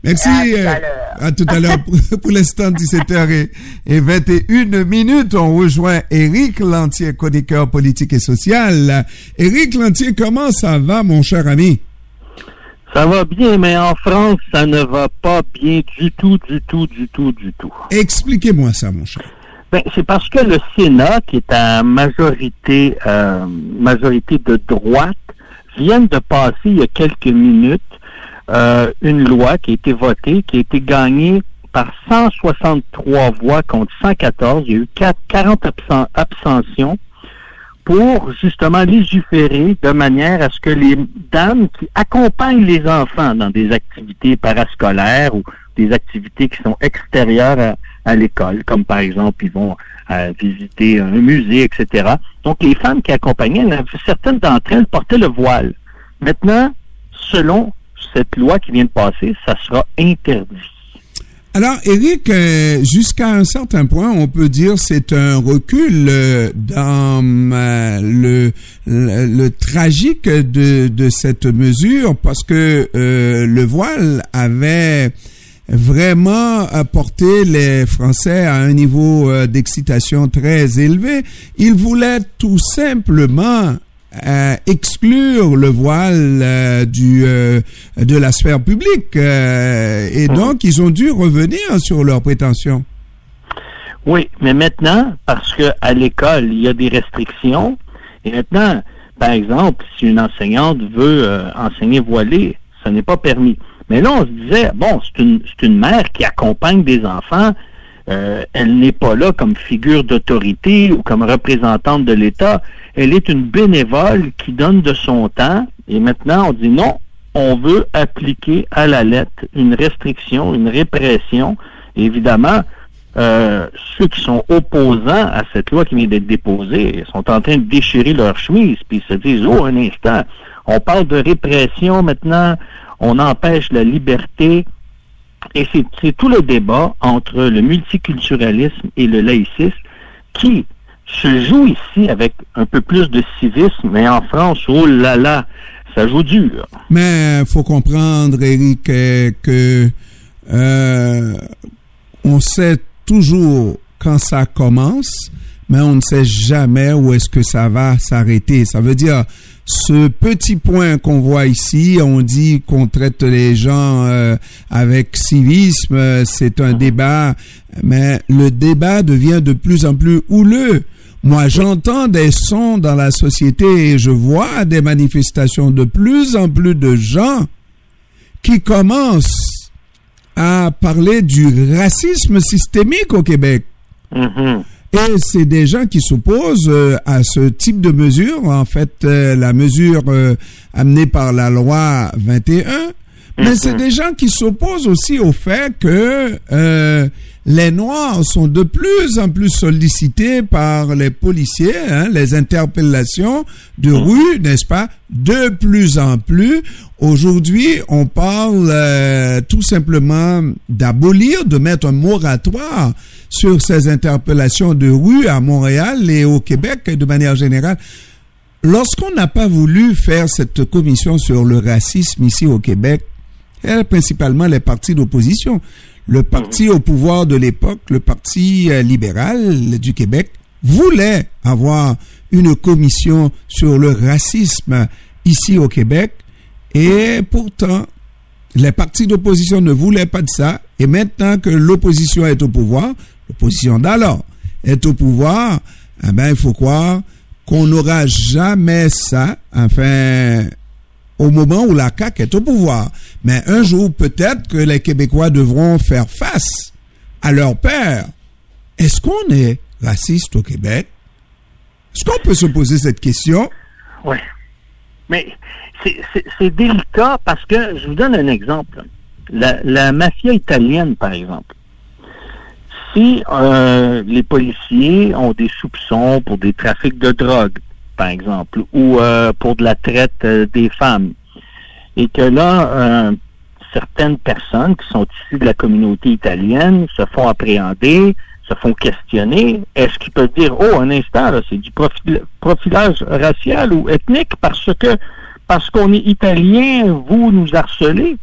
Merci. À tout à l'heure. Pour l'instant, 17h21. On rejoint Éric Lantier, chroniqueur politique et social. Éric Lantier, comment ça va, mon cher ami? Ça va bien, mais en France, ça ne va pas bien du tout. Expliquez-moi ça, mon cher. Ben, c'est parce que le Sénat, qui est à majorité de droite, vient de passer il y a quelques minutes une loi qui a été votée, qui a été gagnée par 163 voix contre 114. Il y a eu 40 abstentions pour justement légiférer de manière à ce que les dames qui accompagnent les enfants dans des activités parascolaires ou des activités qui sont extérieures à l'école, comme par exemple, ils vont visiter un musée, etc. Donc, les femmes qui accompagnaient, certaines d'entre elles portaient le voile. Maintenant, selon cette loi qui vient de passer, ça sera interdit. Alors, Éric, jusqu'à un certain point, on peut dire c'est un recul dans le tragique de cette mesure, parce que le voile avait vraiment porté les Français à un niveau d'excitation très élevé. Ils voulaient tout simplement exclure le voile de la sphère publique et donc ils ont dû revenir sur leurs prétentions. Oui, mais maintenant, parce que à l'école il y a des restrictions, et maintenant, par exemple, si une enseignante veut enseigner voilée, ça n'est pas permis. Mais là, on se disait, bon, c'est une mère qui accompagne des enfants. Elle n'est pas là comme figure d'autorité ou comme représentante de l'État. Elle est une bénévole qui donne de son temps. Et maintenant, on dit non, on veut appliquer à la lettre une restriction, une répression. Et évidemment, ceux qui sont opposants à cette loi qui vient d'être déposée sont en train de déchirer leur chemise. Puis ils se disent, oh, un instant, on parle de répression maintenant, on empêche la liberté. Et c'est tout le débat entre le multiculturalisme et le laïcisme qui se joue ici avec un peu plus de civisme, mais en France, oh là là, ça joue dur. Mais faut comprendre, Éric, que on sait toujours quand ça commence, mais on ne sait jamais où est-ce que ça va s'arrêter. Ça veut dire, ce petit point qu'on voit ici, on dit qu'on traite les gens avec civisme, c'est un débat, mais le débat devient de plus en plus houleux. Moi, j'entends des sons dans la société et je vois des manifestations de plus en plus de gens qui commencent à parler du racisme systémique au Québec. Mm-hmm. Et c'est des gens qui s'opposent à ce type de mesure, en fait, la mesure amenée par la loi 21. Mais c'est des gens qui s'opposent aussi au fait que les Noirs sont de plus en plus sollicités par les policiers, les interpellations de rue, n'est-ce pas? De plus en plus. Aujourd'hui, on parle tout simplement d'abolir, de mettre un moratoire sur ces interpellations de rue à Montréal et au Québec de manière générale. Lorsqu'on n'a pas voulu faire cette commission sur le racisme ici au Québec, principalement les partis d'opposition, le parti au pouvoir de l'époque, le Parti libéral du Québec, voulait avoir une commission sur le racisme ici au Québec, et pourtant, les partis d'opposition ne voulaient pas de ça, et maintenant que l'opposition est au pouvoir, l'opposition d'alors est au pouvoir, eh ben, il faut croire qu'on n'aura jamais ça, enfin, au moment où la CAQ est au pouvoir. Mais un jour, peut-être que les Québécois devront faire face à leur père. Est-ce qu'on est raciste au Québec? Est-ce qu'on peut se poser cette question? Oui. Mais c'est délicat parce que, je vous donne un exemple. La mafia italienne, par exemple. Si les policiers ont des soupçons pour des trafics de drogue, par exemple, ou pour de la traite des femmes, et que là, certaines personnes qui sont issues de la communauté italienne se font appréhender, se font questionner, est-ce qu'ils peuvent dire, oh, un instant, là, c'est du profilage racial ou ethnique parce qu'on est italien, vous nous harcelez?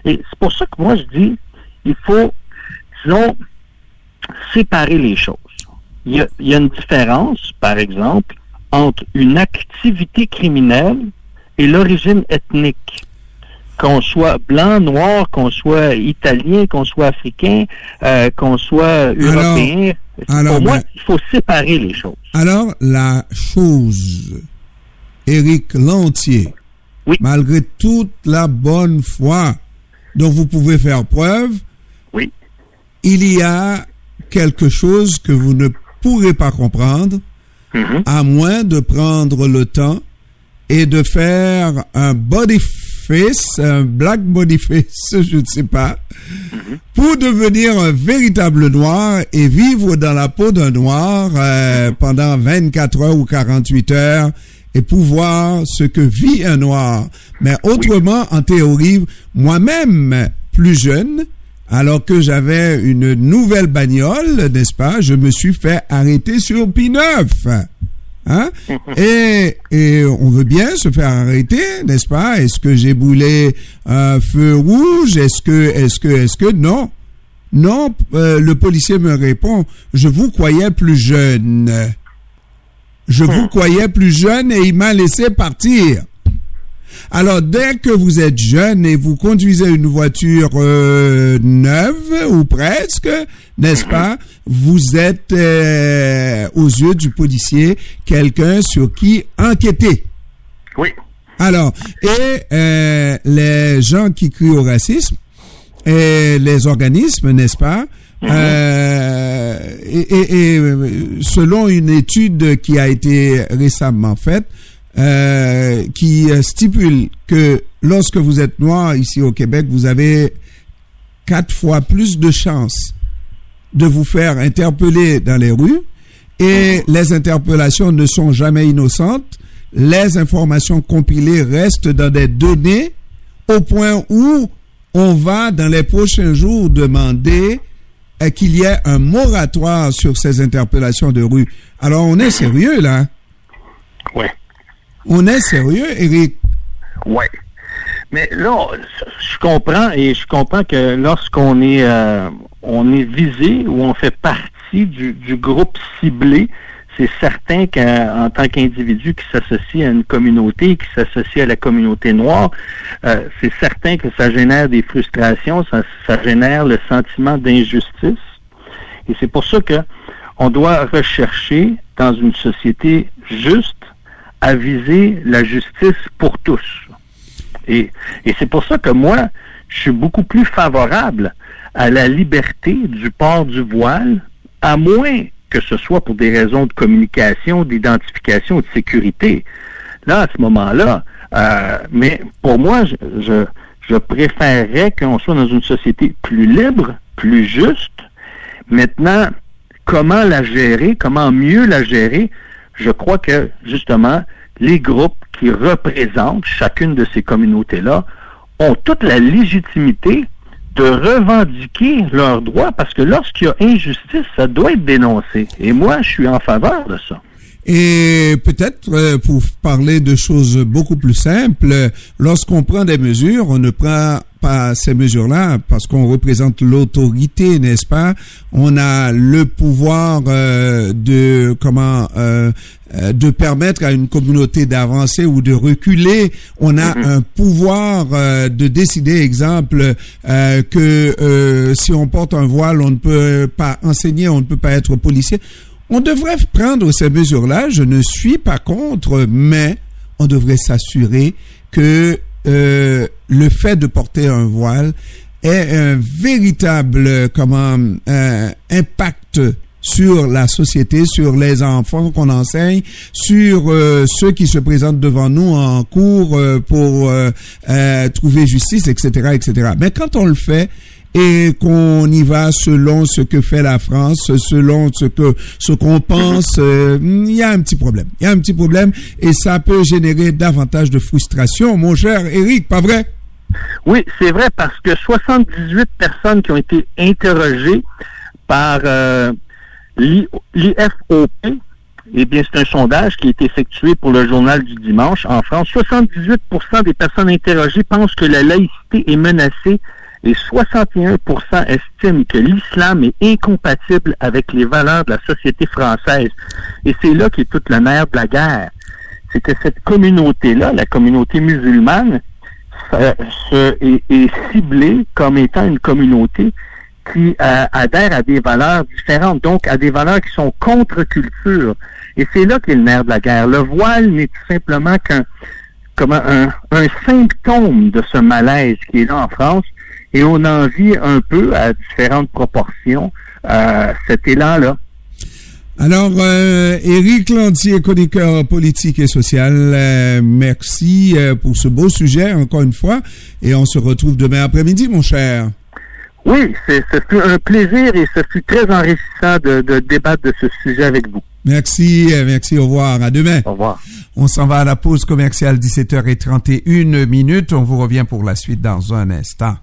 Et c'est pour ça que moi, je dis, il faut, disons, séparer les choses. Il y a une différence, par exemple, entre une activité criminelle et l'origine ethnique. Qu'on soit blanc, noir, qu'on soit italien, qu'on soit africain, qu'on soit européen. Pour moi, il faut séparer les choses. Alors, la chose, Éric Lantier, oui, malgré toute la bonne foi dont vous pouvez faire preuve, oui, il y a quelque chose que vous ne pourrez pas comprendre, à moins de prendre le temps et de faire un body face, un black body face, je ne sais pas, pour devenir un véritable noir et vivre dans la peau d'un noir pendant 24 heures ou 48 heures et pouvoir ce que vit un noir. Mais autrement, en théorie, moi-même, plus jeune, alors que j'avais une nouvelle bagnole, n'est-ce pas, je me suis fait arrêter sur P9. Hein? Et on veut bien se faire arrêter, n'est-ce pas? Est-ce que j'ai brûlé un feu rouge? Est-ce que non? Non, le policier me répond, je vous croyais plus jeune. Je vous croyais plus jeune et il m'a laissé partir. Alors, dès que vous êtes jeune et vous conduisez une voiture neuve ou presque, n'est-ce pas, vous êtes, aux yeux du policier, quelqu'un sur qui enquêter. Oui. Alors, et les gens qui crient au racisme, et les organismes, n'est-ce pas, et selon une étude qui a été récemment faite, qui stipule que lorsque vous êtes noir ici au Québec, vous avez 4 fois plus de chances de vous faire interpeller dans les rues et les interpellations ne sont jamais innocentes. Les informations compilées restent dans des données au point où on va dans les prochains jours demander qu'il y ait un moratoire sur ces interpellations de rue. Alors on est sérieux là? Oui. On est sérieux, Éric? Oui. Mais là, je comprends que lorsqu'on est visé ou on fait partie du groupe ciblé, c'est certain qu'en tant qu'individu qui s'associe à une communauté, qui s'associe à la communauté noire, c'est certain que ça génère des frustrations, ça génère le sentiment d'injustice. Et c'est pour ça que on doit rechercher dans une société juste à viser la justice pour tous. Et c'est pour ça que moi, je suis beaucoup plus favorable à la liberté du port du voile, à moins que ce soit pour des raisons de communication, d'identification, de sécurité. Là, à ce moment-là, mais pour moi, je préférerais qu'on soit dans une société plus libre, plus juste. Maintenant, comment la gérer, comment mieux la gérer? Je crois que, justement, les groupes qui représentent chacune de ces communautés-là ont toute la légitimité de revendiquer leurs droits, parce que lorsqu'il y a injustice, ça doit être dénoncé. Et moi, je suis en faveur de ça. Et peut-être, pour parler de choses beaucoup plus simples, lorsqu'on prend des mesures, on ne prend pas ces mesures-là parce qu'on représente l'autorité, n'est-ce pas? On a le pouvoir de permettre à une communauté d'avancer ou de reculer. On a un pouvoir de décider, exemple, que si on porte un voile, on ne peut pas enseigner, on ne peut pas être policier. On devrait prendre ces mesures-là, je ne suis pas contre, mais on devrait s'assurer que le fait de porter un voile ait un véritable impact sur la société, sur les enfants qu'on enseigne, sur ceux qui se présentent devant nous en cours pour trouver justice, etc., etc. Mais quand on le fait, et qu'on y va selon ce que fait la France, selon ce qu'on pense, il y a un petit problème. Il y a un petit problème et ça peut générer davantage de frustration, mon cher Éric, pas vrai? Oui, c'est vrai, parce que 78 personnes qui ont été interrogées par l'IFOP, Eh bien, c'est un sondage qui est effectué pour le Journal du Dimanche en France. 78% des personnes interrogées pensent que la laïcité est menacée et 61% estiment que l'islam est incompatible avec les valeurs de la société française. Et c'est là qu'est toute le nerf de la guerre. C'est que cette communauté-là, la communauté musulmane, est ciblée comme étant une communauté qui adhère à des valeurs différentes, donc à des valeurs qui sont contre-culture. Et c'est là qu'est le nerf de la guerre. Le voile n'est tout simplement qu'un symptôme de ce malaise qui est là en France, et on en vit un peu à différentes proportions cet élan-là. Alors, Éric Lantier, chroniqueur politique et social, merci pour ce beau sujet, encore une fois, et on se retrouve demain après-midi, mon cher. Oui, ce fut un plaisir et ce fut très enrichissant de débattre de ce sujet avec vous. Merci, au revoir, à demain. Au revoir. On s'en va à la pause commerciale, 17h31. On vous revient pour la suite dans un instant.